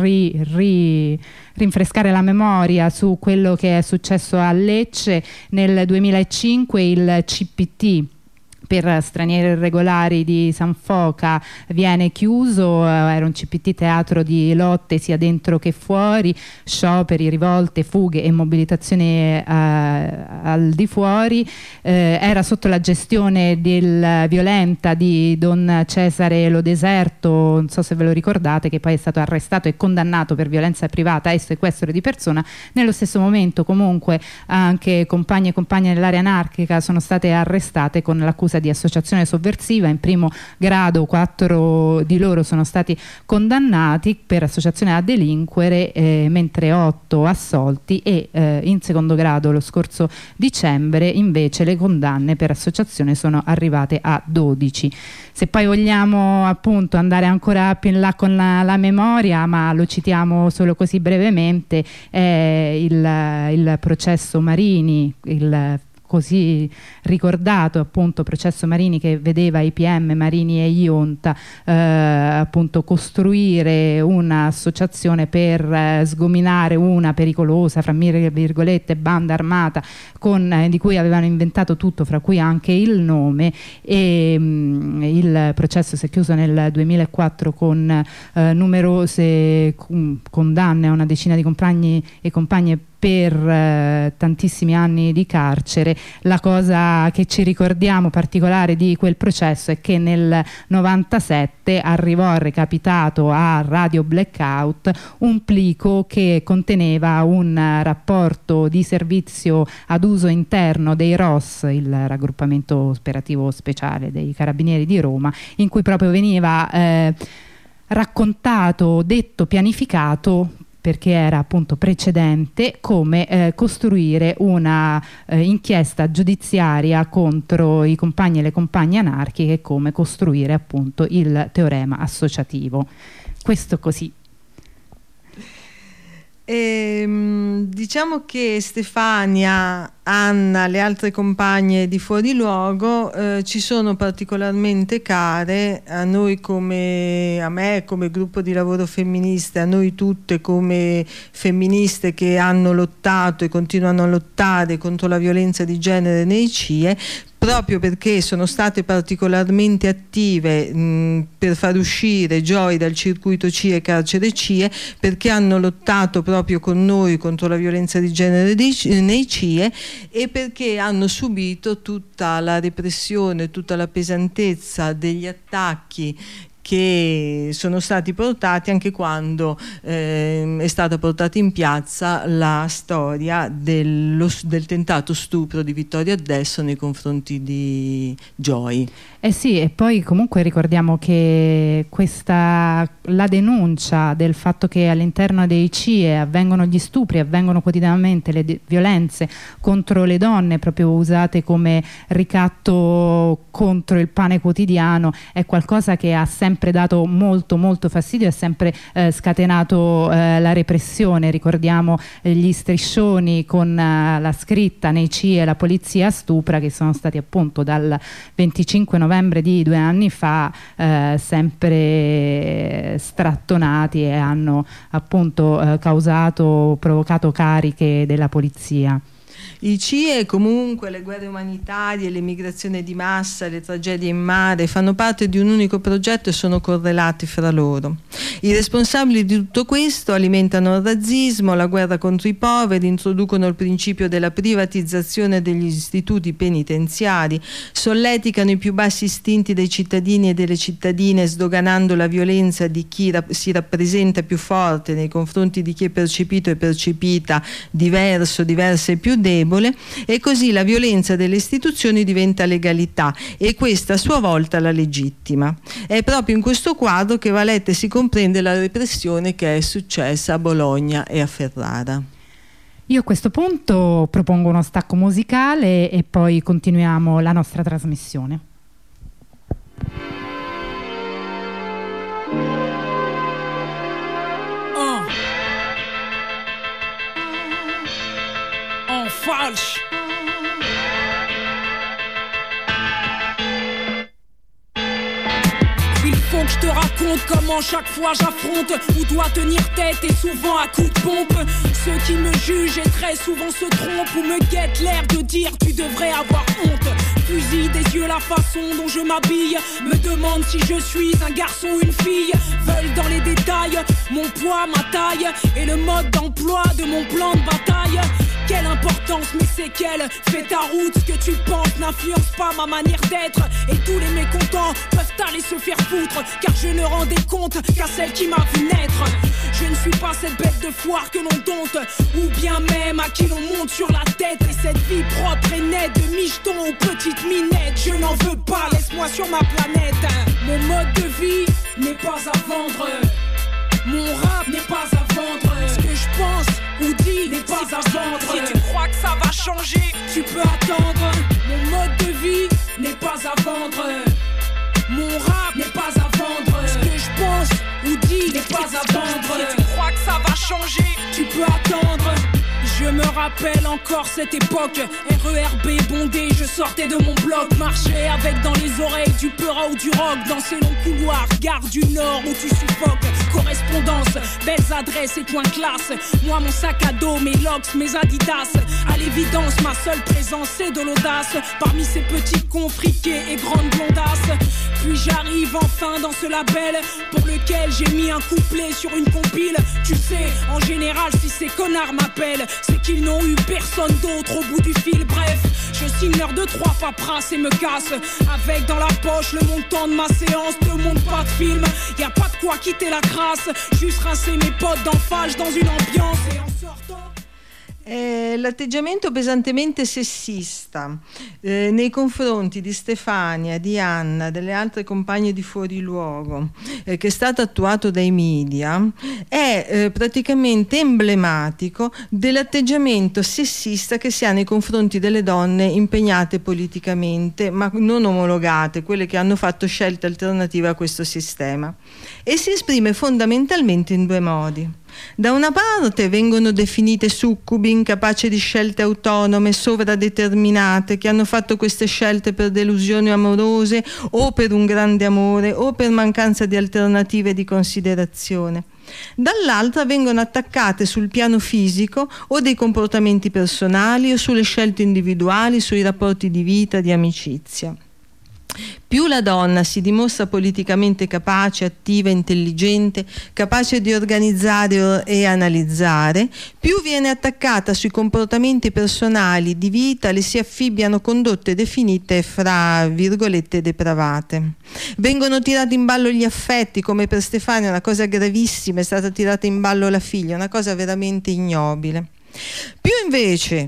rinfrescare la memoria su quello che è successo a Lecce nel 2005. Il CPT per stranieri irregolari di San Foca viene chiuso, era un CPT teatro di lotte sia dentro che fuori, scioperi, rivolte, fughe e mobilitazioni al di fuori. Era sotto la gestione violenta di Don Cesare Lodeserto, non so se ve lo ricordate, che poi è stato arrestato e condannato per violenza privata e sequestro di persona. Nello stesso momento comunque anche compagni e compagne dell'area anarchica sono state arrestate con l'accusa di associazione sovversiva. In primo grado 4 di loro sono stati condannati per associazione a delinquere, mentre 8 assolti, e in secondo grado lo scorso dicembre invece le condanne per associazione sono arrivate a 12. Se poi vogliamo appunto andare ancora più in là con la memoria, ma lo citiamo solo così brevemente, il processo Marini, il così ricordato appunto processo Marini, che vedeva i PM Marini e Ionta appunto costruire un'associazione per sgominare una pericolosa, fra virgolette, banda armata di cui avevano inventato tutto, fra cui anche il nome. E il processo si è chiuso nel 2004 con numerose condanne a una decina di compagni e compagne per tantissimi anni di carcere. La cosa che ci ricordiamo particolare di quel processo è che nel 97 arrivò recapitato a Radio Blackout un plico che conteneva un rapporto di servizio ad uso interno dei ROS, il raggruppamento operativo speciale dei Carabinieri di Roma, in cui proprio veniva raccontato, detto, pianificato, perché era appunto precedente, come costruire una inchiesta giudiziaria contro i compagni e le compagne anarchiche, come costruire appunto il teorema associativo. Questo così. Diciamo che Stefania, Anna, le altre compagne di Fuori Luogo ci sono particolarmente care a noi, a me come gruppo di lavoro femministe, a noi tutte come femministe che hanno lottato e continuano a lottare contro la violenza di genere nei CIE, proprio perché sono state particolarmente attive per far uscire Joy dal circuito CIE e carcere CIE, perché hanno lottato proprio con noi contro la violenza di genere nei CIE, e perché hanno subito tutta la repressione, tutta la pesantezza degli attacchi che sono stati portati anche quando è stata portata in piazza la storia del tentato stupro di Vittorio Adesso nei confronti di Joy. Sì, e poi comunque ricordiamo che la denuncia del fatto che all'interno dei CIE avvengono gli stupri, avvengono quotidianamente le violenze contro le donne, proprio usate come ricatto contro il pane quotidiano, è qualcosa che ha sempre sempre dato molto molto fastidio, ha sempre scatenato la repressione. Ricordiamo gli striscioni con la scritta nei CIE la polizia stupra, che sono stati appunto dal 25 novembre di 2 anni fa sempre strattonati e hanno appunto provocato cariche della polizia. I CIE comunque, le guerre umanitarie, l'emigrazione di massa, le tragedie in mare fanno parte di un unico progetto e sono correlati fra loro. I responsabili di tutto questo alimentano il razzismo, la guerra contro i poveri, introducono il principio della privatizzazione degli istituti penitenziari, solleticano i più bassi istinti dei cittadini e delle cittadine, sdoganando la violenza di chi si rappresenta più forte nei confronti di chi è percepito e percepita diverso, diversa e più debole, e così la violenza delle istituzioni diventa legalità e questa a sua volta la legittima. È proprio in questo quadro che va letta e si comprende la repressione che è successa a Bologna e a Ferrara. Io a questo punto propongo uno stacco musicale e poi continuiamo la nostra trasmissione. Falsch. Il faut que je te raconte comment chaque fois j'affronte ou dois tenir tête et souvent à coups de pompe. Ceux qui me jugent et très souvent se trompent ou me guettent l'air de dire tu devrais avoir honte. Fusille des yeux la façon dont je m'habille, me demande si je suis un garçon ou une fille. Veulent dans les détails mon poids, ma taille et le mode d'emploi de mon plan de bataille. Quelle importance, mais c'est qu'elle fait ta route. Ce que tu penses n'influence pas ma manière d'être. Et tous les mécontents peuvent aller se faire foutre, car je ne rendais compte qu'à celle qui m'a vu naître. Je ne suis pas cette bête de foire que l'on dompte, ou bien même à qui l'on monte sur la tête. Et cette vie propre et nette de micheton aux petites minettes, je n'en veux pas, laisse-moi sur ma planète. Mon mode de vie n'est pas à vendre, mon rap n'est pas à vendre. Ce que je pense ou dis n'est pas à vendre. Si tu crois que ça va changer, tu peux attendre. Mon mode de vie n'est pas à vendre, mon rap n'est pas à vendre. Ce que je pense ou dis n'est pas à vendre. Si tu crois que ça va changer, tu peux attendre. Je me rappelle encore cette époque, RERB bondé, je sortais de mon bloc, marchais avec dans les oreilles du peura ou du rock, dans ces longs couloirs, gare du Nord où tu suffoques, correspondance, belles adresses et points classe, moi mon sac à dos, mes locks, mes adidas, à l'évidence ma seule présence c'est de l'audace, parmi ces petits cons friqués et grandes blondasses, puis j'arrive enfin dans ce label, pour lequel j'ai mis un couplet sur une compile, tu sais, en général si ces connards m'appellent, c'est qu'ils n'ont eu personne d'autre au bout du fil. Bref, je signe l'heure de 3 paperasses et me casse, avec dans la poche le montant de ma séance. Te montre pas de film, y a pas de quoi quitter la crasse, juste rincer mes potes d'enfage dans une ambiance. Et en sortant l'atteggiamento pesantemente sessista nei confronti di Stefania, di Anna, delle altre compagne di Fuori Luogo, che è stato attuato dai media, è praticamente emblematico dell'atteggiamento sessista che si ha nei confronti delle donne impegnate politicamente, ma non omologate, quelle che hanno fatto scelte alternative a questo sistema, e si esprime fondamentalmente in 2 modi. Da una parte vengono definite succubi, incapaci di scelte autonome, sovradeterminate, che hanno fatto queste scelte per delusioni amorose o per un grande amore o per mancanza di alternative e di considerazione. Dall'altra vengono attaccate sul piano fisico o dei comportamenti personali o sulle scelte individuali, sui rapporti di vita, di amicizia. Più la donna si dimostra politicamente capace, attiva, intelligente, capace di organizzare e analizzare, più viene attaccata sui comportamenti personali di vita, le si affibbiano condotte definite fra virgolette depravate. Vengono tirati in ballo gli affetti, come per Stefania una cosa gravissima, è stata tirata in ballo la figlia, una cosa veramente ignobile. Più invece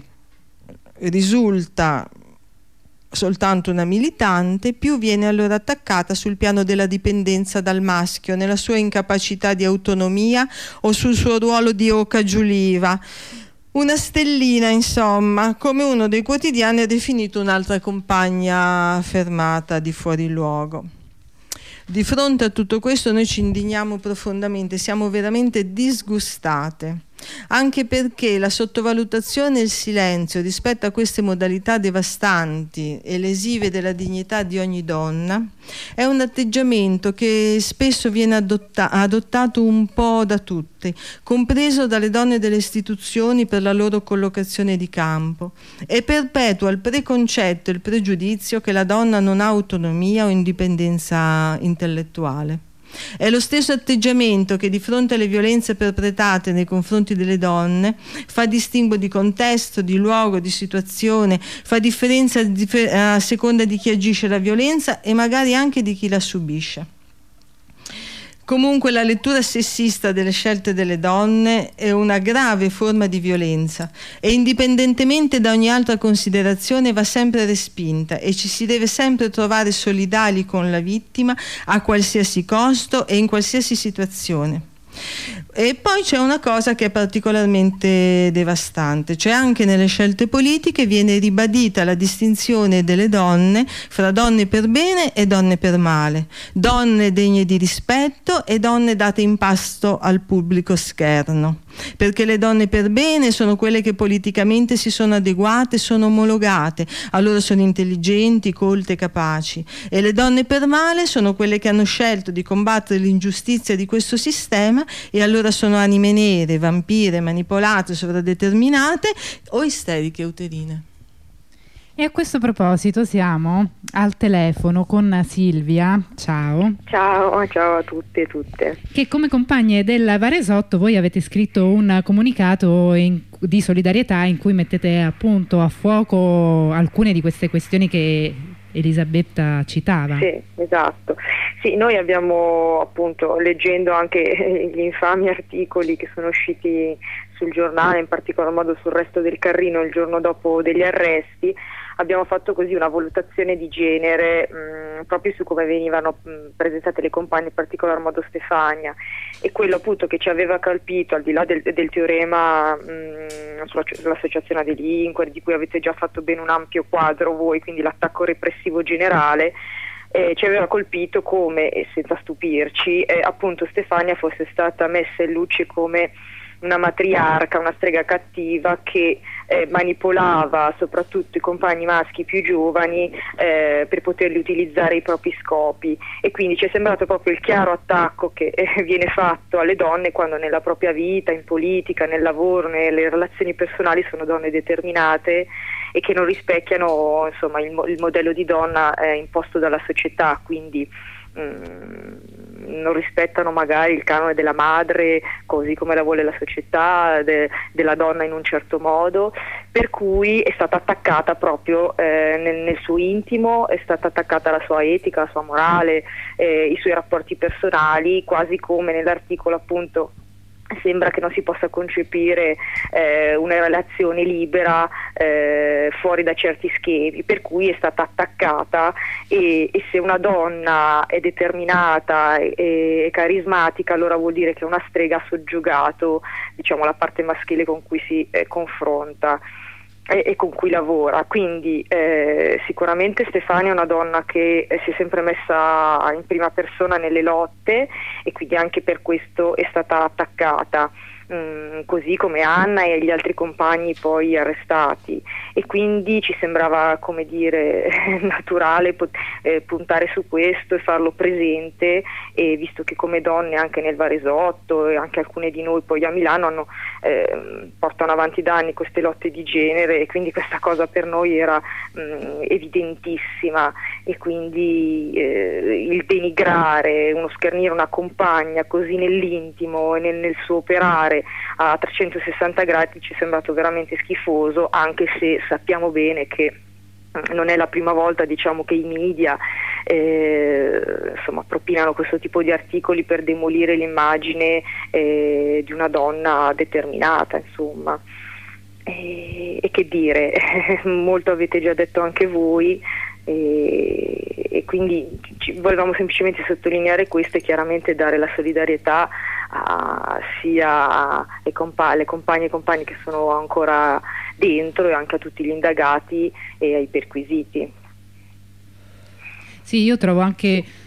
risulta soltanto una militante, più viene allora attaccata sul piano della dipendenza dal maschio, nella sua incapacità di autonomia o sul suo ruolo di oca giuliva. Una stellina, insomma, come uno dei quotidiani ha definito un'altra compagna fermata di Fuori Luogo. Di fronte a tutto questo noi ci indigniamo profondamente, siamo veramente disgustate, anche perché la sottovalutazione e il silenzio rispetto a queste modalità devastanti e lesive della dignità di ogni donna è un atteggiamento che spesso viene adottato un po' da tutti, compreso dalle donne delle istituzioni per la loro collocazione di campo, e perpetua il preconcetto e il pregiudizio che la donna non ha autonomia o indipendenza intellettuale. È lo stesso atteggiamento che di fronte alle violenze perpetrate nei confronti delle donne fa distinguo di contesto, di luogo, di situazione, fa differenza a seconda di chi agisce la violenza e magari anche di chi la subisce. Comunque la lettura sessista delle scelte delle donne è una grave forma di violenza e indipendentemente da ogni altra considerazione va sempre respinta e ci si deve sempre trovare solidali con la vittima a qualsiasi costo e in qualsiasi situazione. E poi c'è una cosa che è particolarmente devastante, cioè anche nelle scelte politiche viene ribadita la distinzione delle donne fra donne per bene e donne per male, donne degne di rispetto e donne date in pasto al pubblico scherno, perché le donne per bene sono quelle che politicamente si sono adeguate, sono omologate, allora sono intelligenti, colte, capaci, e le donne per male sono quelle che hanno scelto di combattere l'ingiustizia di questo sistema e allora sono anime nere, vampire, manipolate, sovradeterminate o isteriche uterine. E a questo proposito siamo al telefono con Silvia. Ciao. Ciao a tutti e tutte. Che come compagne del Varesotto voi avete scritto un comunicato di solidarietà in cui mettete appunto a fuoco alcune di queste questioni che Elisabetta citava. Sì, esatto. Sì, noi abbiamo appunto, leggendo anche gli infami articoli che sono usciti sul giornale, in particolar modo sul Resto del Carlino il giorno dopo degli arresti, abbiamo fatto così una valutazione di genere proprio su come venivano presentate le compagne, in particolar modo Stefania, e quello appunto che ci aveva colpito, al di là del teorema sull'associazione a delinquere, di cui avete già fatto bene un ampio quadro voi, quindi l'attacco repressivo generale, ci aveva colpito come, senza stupirci, appunto Stefania fosse stata messa in luce come una matriarca, una strega cattiva che manipolava soprattutto i compagni maschi più giovani per poterli utilizzare ai propri scopi, e quindi ci è sembrato proprio il chiaro attacco che viene fatto alle donne quando nella propria vita, in politica, nel lavoro, nelle relazioni personali sono donne determinate e che non rispecchiano insomma il modello di donna imposto dalla società, quindi non rispettano magari il canone della madre così come la vuole la società, della donna in un certo modo, per cui è stata attaccata proprio nel suo intimo, è stata attaccata la sua etica, la sua morale, i suoi rapporti personali, quasi come nell'articolo appunto sembra che non si possa concepire una relazione libera fuori da certi schemi, per cui è stata attaccata e se una donna è determinata e carismatica, allora vuol dire che una strega ha soggiogato, diciamo, la parte maschile con cui si confronta e con cui lavora. Quindi sicuramente Stefania è una donna che si è sempre messa in prima persona nelle lotte e quindi anche per questo è stata attaccata, così come Anna e gli altri compagni poi arrestati, e quindi ci sembrava, come dire, naturale puntare su questo e farlo presente, e visto che come donne anche nel Varesotto e anche alcune di noi poi a Milano portano avanti da anni queste lotte di genere, e quindi questa cosa per noi era evidentissima, e quindi il denigrare, uno schernire una compagna così nell'intimo e nel suo operare a 360 gradi ci è sembrato veramente schifoso, anche se sappiamo bene che non è la prima volta, diciamo, che i media insomma propinano questo tipo di articoli per demolire l'immagine di una donna determinata, insomma. E che dire, molto avete già detto anche voi, e quindi volevamo semplicemente sottolineare questo e chiaramente dare la solidarietà sia alle compagne e compagni che sono ancora dentro, e anche a tutti gli indagati e ai perquisiti. Sì, io trovo anche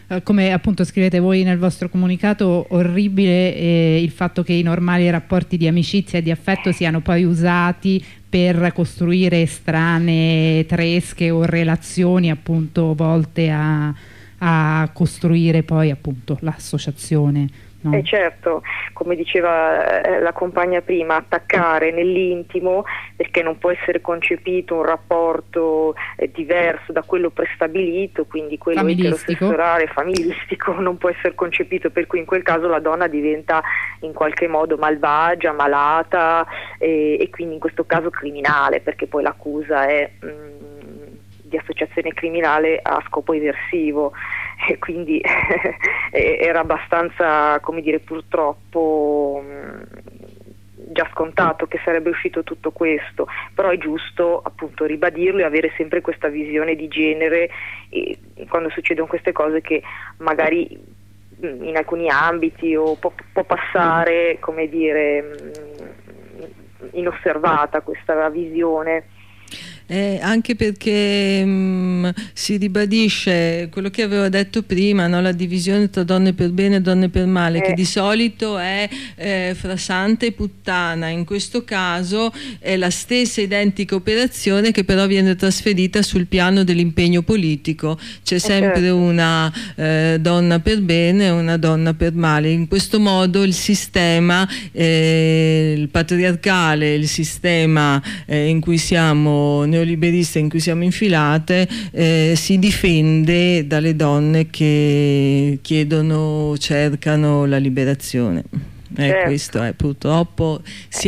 come appunto scrivete voi nel vostro comunicato, orribile il fatto che i normali rapporti di amicizia e di affetto siano poi usati per costruire strane tresche o relazioni appunto volte a costruire poi appunto l'associazione. No? Certo, come diceva la compagna prima, attaccare nell'intimo, perché non può essere concepito un rapporto diverso da quello prestabilito, quindi quello eterosessuale, familistico, non può essere concepito, per cui in quel caso la donna diventa in qualche modo malvagia, malata e quindi in questo caso criminale, perché poi l'accusa è di associazione criminale a scopo eversivo. E quindi era abbastanza, come dire, purtroppo già scontato che sarebbe uscito tutto questo, però è giusto appunto ribadirlo e avere sempre questa visione di genere quando succedono queste cose, che magari in alcuni ambiti può passare, come dire, inosservata questa visione. Anche perché si ribadisce quello che avevo detto prima, no? La divisione tra donne per bene e donne per male, che di solito è fra santa e puttana. In questo caso è la stessa identica operazione, che però viene trasferita sul piano dell'impegno politico. C'è sempre una donna per bene e una donna per male. In questo modo il sistema, il patriarcale, il sistema in cui siamo neoliberista, in cui siamo infilate, si difende dalle donne che chiedono, cercano la liberazione. Questo è, purtroppo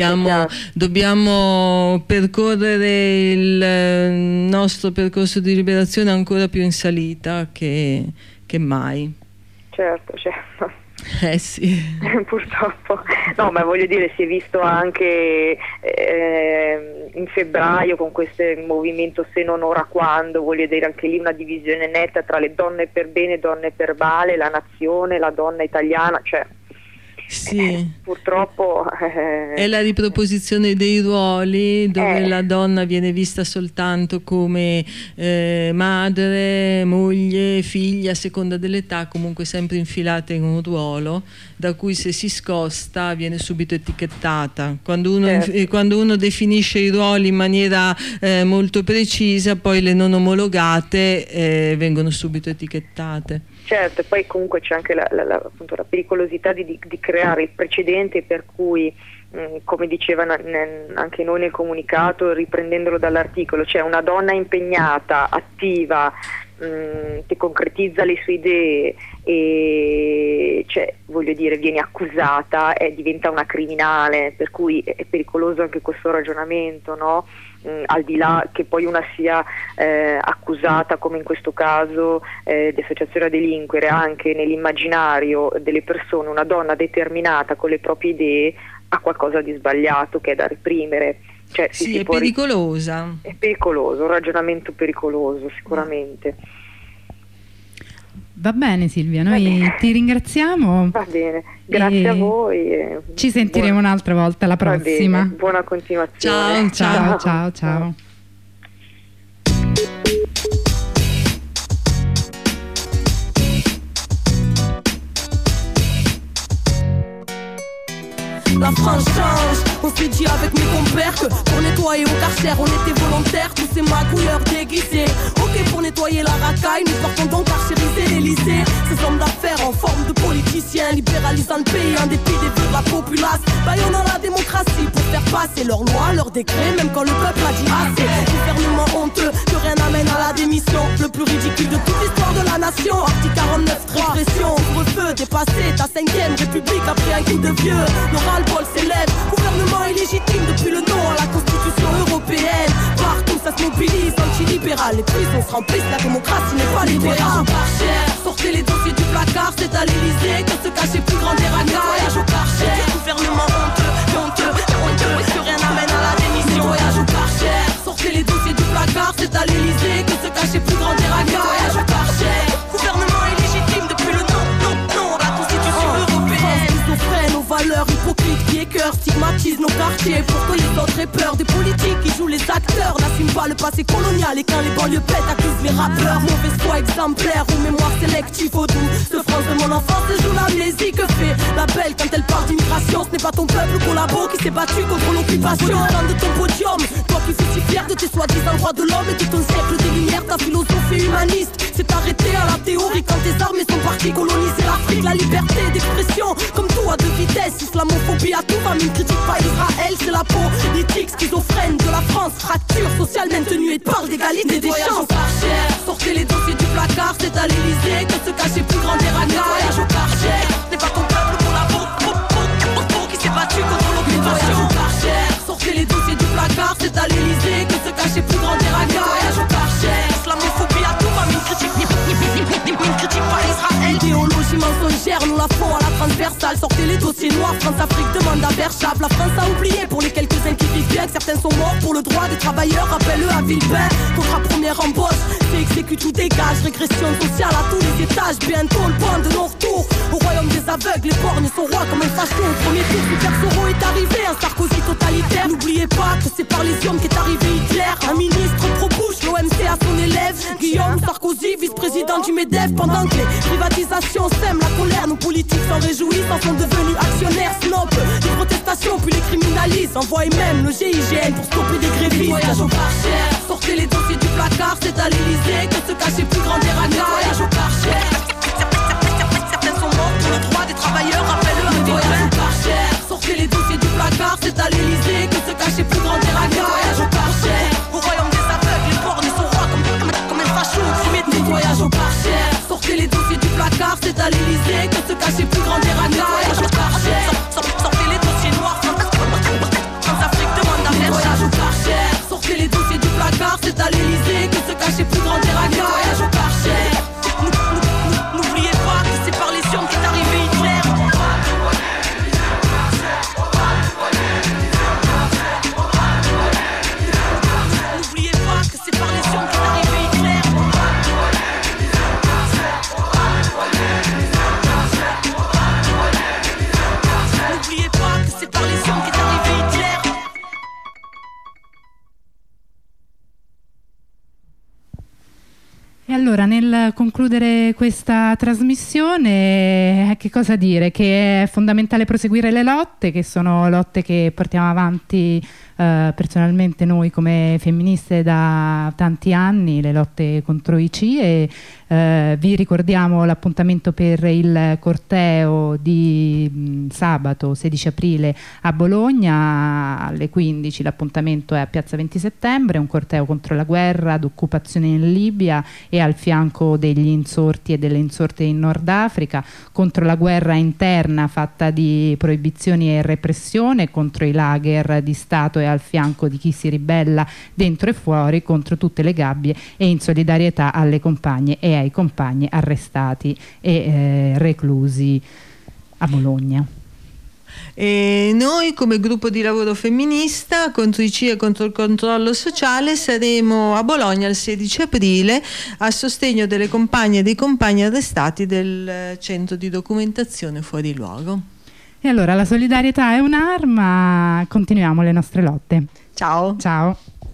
dobbiamo percorrere il nostro percorso di liberazione ancora più in salita che mai. Certo. Sì. Purtroppo. No, ma voglio dire, si è visto anche in febbraio con questo movimento Se non ora quando, voglio dire, anche lì una divisione netta tra le donne per bene e donne per male, la nazione, la donna italiana, cioè sì. Purtroppo è la riproposizione dei ruoli, dove la donna viene vista soltanto come madre, moglie, figlia, a seconda dell'età, comunque sempre infilata in un ruolo da cui, se si scosta, viene subito etichettata. Quando uno definisce i ruoli in maniera molto precisa, poi le non omologate vengono subito etichettate. Certo, e poi comunque c'è anche appunto la pericolosità di creare il precedente per cui, come diceva anche noi nel comunicato, riprendendolo dall'articolo, c'è una donna impegnata, attiva, che concretizza le sue idee e, cioè, voglio dire, viene accusata e diventa una criminale, per cui è pericoloso anche questo ragionamento, no? Al di là che poi una sia accusata, come in questo caso, di associazione a delinquere, anche nell'immaginario delle persone una donna determinata con le proprie idee ha qualcosa di sbagliato che è da reprimere. Cioè, sì, è pericolosa. È pericoloso, un ragionamento pericoloso sicuramente. Va bene Silvia, noi ti ringraziamo. Va bene, grazie a voi. Ci sentiremo un'altra volta, la prossima. Va bene. Buona continuazione. Ciao. La France change, on s'est dit avec mes compères que pour nettoyer au Karcher on était volontaires, tous ces magouilleurs déguisés. Ok pour nettoyer la racaille, nous portons donc archériser l'Elysée. Ces hommes d'affaires en forme de politiciens, libéralisant le pays en dépit des vœux de la populace. Baillonnant la démocratie pour faire passer leurs lois, leurs décrets, même quand le peuple a dit assez. Gouvernement honteux, que rien n'amène à la démission. Le plus ridicule de toute l'histoire de la nation. Article 49, répression, couvre-feu, dépassé, ta 5e république a pris un coup de vieux. Nos ras-le-bol s'élève, gouvernement illégitime depuis le nom à la constitution européenne. Partout ça se mobilise, anti-libéral, les prisons se remplissent, la démocratie n'est pas libérale. Sortez les dossiers du placard, c'est à l'Elysée que se cache les plus grands des racailles. Voyage au Karcher, gouvernement honteux, que rien n'amène à la démission. Voyage au Karcher, sortez les dossiers du placard, c'est à l'Elysée que se cache les plus grands des racailles. Voyage au Karcher, gouvernement illégitime depuis le nom à la constitution européenne. Schizophrène aux valeurs hypocrites qui écœurent, stigmatisent nos quartiers pour que les autres aient peur. Des politiques qui jouent les acteurs, n'assument pas le passé colonial. Et quand les banlieues pètent, accusent les rappeurs. Mauvaise foi exemplaire ou mémoire sélective au doux. Ce France de mon enfance, se joue l'amnésie. Que fait la belle quand elle parle d'immigration? Ce n'est pas ton peuple collabo qui s'est battu contre l'occupation. De ton podium, toi qui fus si fier de tes soi-disant droits de l'homme et de ton siècle des lumières, ta philosophie humaniste s'est arrêtée à la théorie quand tes armées sont parties coloniser l'Afrique. La liberté d'expression, comme tout à deux vitesses, islamophobie à tout va, mais ne critique pas Israël, c'est la politique schizophrène de la France, fracture sociale maintenue et parle d'égalité des chances. Sortez les dossiers du placard, c'est à l'Elysée que se cachait plus grand des ragas. Voyage au Karcher, n'est pas ton peuple pour la qui s'est battu contre l'occupation. Sortez les dossiers du placard, c'est à l'Elysée que se cachait plus grand des ragas. Voyage au Karcher, islamophobie à tout va, mais ne critique pas Israël. Idéologie mensongère, nous la font à la transversale. Sortez les dossiers noirs, France-Afrique demande à Berchap. La France a oublié pour les quelques-uns qui vivent bien que certains sont morts pour le droit des travailleurs. Rappelle-le à Villepin, contrat première embauche, c'est exécute ou dégage. Régression sociale à tous les étages, bientôt le point de non-retour. Au royaume des aveugles, les borgnes sont rois comme un facho. Au premier tour, Super Soro est arrivé, un Sarkozy totalitaire. N'oubliez pas que c'est par les hommes qu'est arrivé Hitler. Un ministre pro-Bush, l'OMC à son élève Guillaume Sarkozy, vice-président du MEDEF. Pendant que les privatisations sèment la colère, nos politiques s'en réjouissent, en sont devenus actionnaires snob. Les protestations puis les criminalisent, envoient même le GIGN pour stopper des grévistes. Voyage au Karcher, sortez les dossiers du placard, c'est à l'Elysée que se cachait plus grand des ragas. Voyage au Karcher, certains sont morts pour le droit des travailleurs, rappelle-le à Voyage au Karcher, sortez les dossiers du placard, c'est à l'Elysée que se cachait plus grand des ragas. Voyage au Karcher, au royaume des aveugles, les borgnes sont rois comme un facho. Voyage au Karcher, sortez les dossiers du placard, c'est à l'Elysée que se cachait plus grand des ragas. Voyage au Karcher, sortez les dossiers noirs, France-Afrique demande à faire. Voyage au Karcher, sortez les dossiers du placard, c'est à l'Elysée que se cachait plus grand des ragas. Voyage au Karcher, n'oubliez pas que c'est par les Sions qu'est arrivé Hitler. N'oubliez pas que c'est par les Sions qu'est arrivé Hitler. N'oubliez pas que c'est par les Sions qu'est arrivé Hitler. E allora, nel concludere questa trasmissione, che cosa dire? Che è fondamentale proseguire le lotte, che sono lotte che portiamo avanti personalmente noi come femministe da tanti anni, le lotte contro i CIE. Vi ricordiamo l'appuntamento per il corteo di sabato 16 aprile a Bologna alle 15. L'appuntamento è a Piazza 20 Settembre, un corteo contro la guerra d'occupazione in Libia e al fianco degli insorti e delle insorte in Nord Africa, contro la guerra interna fatta di proibizioni e repressione, contro i lager di Stato e al fianco di chi si ribella dentro e fuori, contro tutte le gabbie, e in solidarietà alle compagne e ai compagni arrestati e reclusi a Bologna. E noi come gruppo di lavoro femminista contro i CIE e contro il controllo sociale saremo a Bologna il 16 aprile a sostegno delle compagne e dei compagni arrestati del centro di documentazione fuori luogo. E allora la solidarietà è un'arma, continuiamo le nostre lotte. Ciao. Ciao.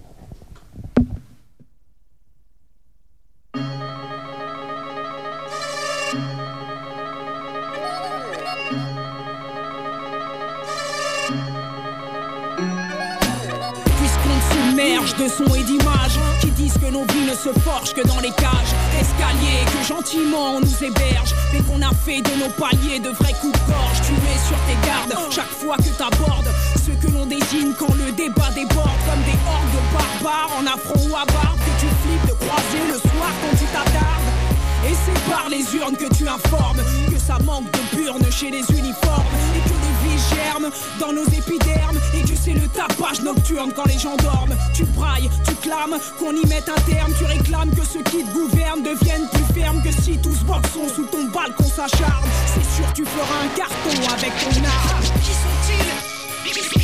De sons et d'images qui disent que nos vies ne se forgent que dans les cages d'escalier, que gentiment on nous héberge, mais qu'on a fait de nos paliers de vrais coups de gorge. Tu es sur tes gardes chaque fois que t'abordes ceux que l'on désigne quand le débat déborde, comme des hordes de barbares en affront ou à barbe que tu flippes de croiser le soir quand tu t'attardes. Et c'est par les urnes que tu informes que ça manque de burnes chez les uniformes, et que les vies germent dans nos épidermes, et que c'est le tapage nocturne quand les gens dorment. Tu brailles, tu clames qu'on y mette un terme, tu réclames que ceux qui te gouvernent deviennent plus fermes, que si tous boxons sous ton balcon s'acharne, c'est sûr tu feras un carton avec ton art. Qui sont-ils?